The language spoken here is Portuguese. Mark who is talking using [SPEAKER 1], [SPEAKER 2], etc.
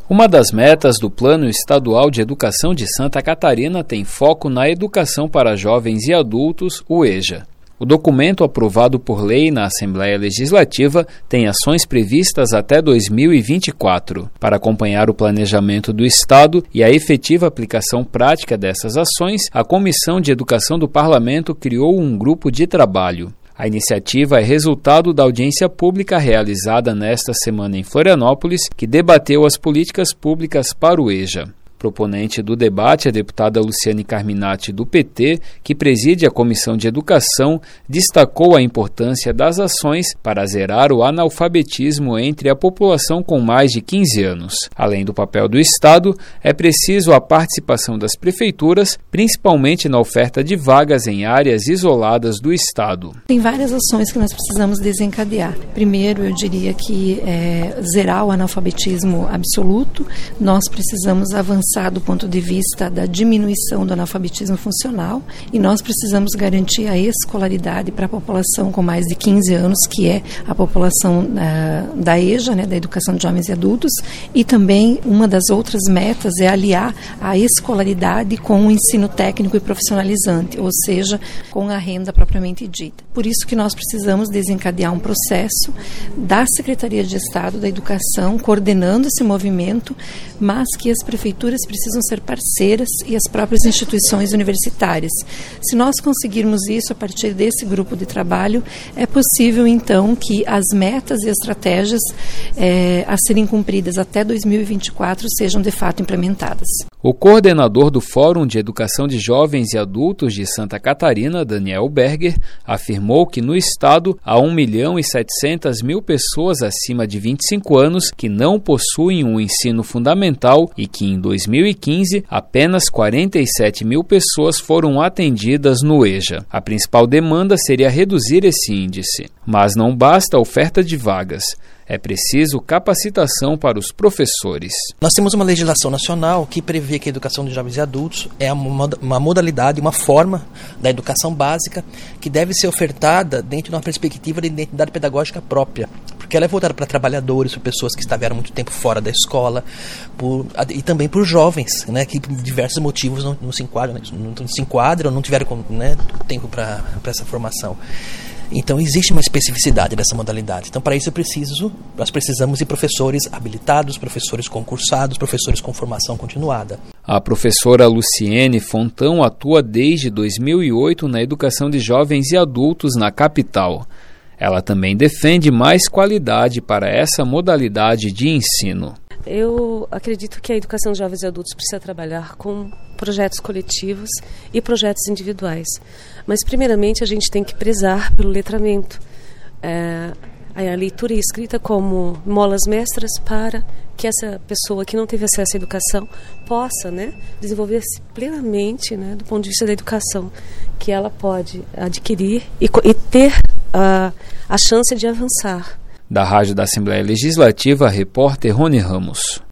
[SPEAKER 1] Uma das metas do Plano Estadual de Educação de Santa Catarina tem foco na educação para jovens e adultos, o EJA. O documento aprovado por lei na Assembleia Legislativa tem ações previstas até 2024. Para acompanhar o planejamento do Estado e a efetiva aplicação prática dessas ações, a Comissão de Educação do Parlamento criou um grupo de trabalho. A iniciativa é resultado da audiência pública realizada nesta semana em Florianópolis, que debateu as políticas públicas para o EJA. Proponente do debate, a deputada Luciane Carminati, do PT, que preside a Comissão de Educação, destacou a importância das ações para zerar o analfabetismo entre a população com mais de 15 anos. Além do papel do Estado, é preciso a participação das prefeituras, principalmente na oferta de vagas em áreas isoladas do Estado.
[SPEAKER 2] Tem várias ações que nós precisamos desencadear. Primeiro, eu diria que zerar o analfabetismo absoluto. Nós precisamos avançar do ponto de vista da diminuição do analfabetismo funcional e nós precisamos garantir a escolaridade para a população com mais de 15 anos, que é a população da EJA, da Educação de Jovens e Adultos, e também uma das outras metas é aliar a escolaridade com o ensino técnico e profissionalizante, ou seja, com a renda propriamente dita. Por isso que nós precisamos desencadear um processo da Secretaria de Estado da Educação coordenando esse movimento, mas que as prefeituras precisam ser parceiras e as próprias instituições universitárias. Se nós conseguirmos isso a partir desse grupo de trabalho, é possível então que as metas e as estratégias a serem cumpridas até 2024 sejam de fato implementadas.
[SPEAKER 1] O coordenador do Fórum de Educação de Jovens e Adultos de Santa Catarina, Daniel Berger, afirmou que no estado há 1.700.000 pessoas acima de 25 anos que não possuem um ensino fundamental e que em 2015 apenas 47.000 pessoas foram atendidas no EJA. A principal demanda seria reduzir esse índice, mas não basta a oferta de vagas. É preciso capacitação para os professores.
[SPEAKER 3] Nós temos uma legislação nacional que prevê que a educação de jovens e adultos é uma modalidade, uma forma da educação básica que deve ser ofertada dentro de uma perspectiva de identidade pedagógica própria, porque ela é voltada para trabalhadores, para pessoas que estiveram muito tempo fora da escola, e também por jovens, que por diversos motivos não se enquadram, não tiveram tempo para essa formação. Então existe uma especificidade dessa modalidade. Então para isso nós precisamos de professores habilitados, professores concursados, professores com formação continuada.
[SPEAKER 1] A professora Luciene Fontão atua desde 2008 na educação de jovens e adultos na capital. Ela também defende mais qualidade para essa modalidade de ensino.
[SPEAKER 4] Eu acredito que a educação de jovens e adultos precisa trabalhar com projetos coletivos e projetos individuais. Mas, primeiramente, a gente tem que prezar pelo letramento. A leitura e a escrita como molas mestras para que essa pessoa que não teve acesso à educação possa desenvolver-se plenamente do ponto de vista da educação que ela pode adquirir e ter a chance de avançar.
[SPEAKER 1] Da Rádio da Assembleia Legislativa, repórter Rony Ramos.